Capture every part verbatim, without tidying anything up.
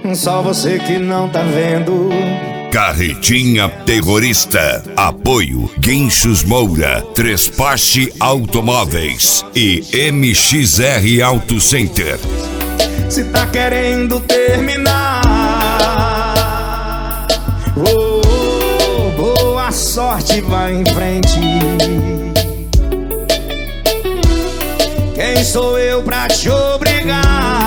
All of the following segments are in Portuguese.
só você que não tá vendo. Carretinha Terrorista. Apoio Guinchos Moura, Trespache Automóveis e M X R Auto Center. Se tá querendo terminar, oh, oh, boa sorte, vai em frente. Quem sou eu pra te obrigar?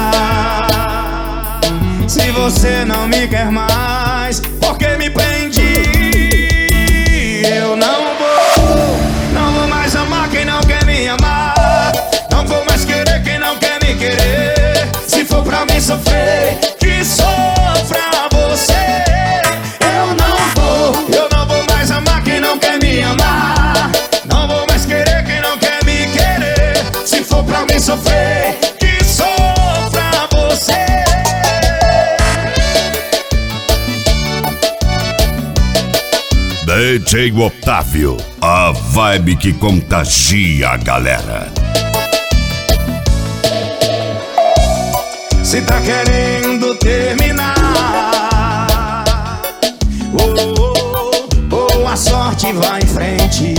Se você não me quer mais, porque me prende? Eu não vou, não vou mais amar quem não quer me amar. Não vou mais querer quem não quer me querer. Se for pra mim sofrer, que sofra você. Eu não vou, eu não vou mais amar quem não quer me amar. Não vou mais querer quem não quer me querer. Se for pra mim sofrer, que sofra você. D J Otávio, a vibe que contagia a galera. Se tá querendo terminar, oh, oh, oh, a sorte vai em frente.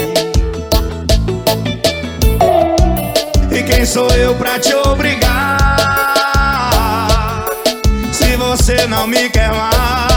E quem sou eu pra te obrigar? Se você não me quer mais,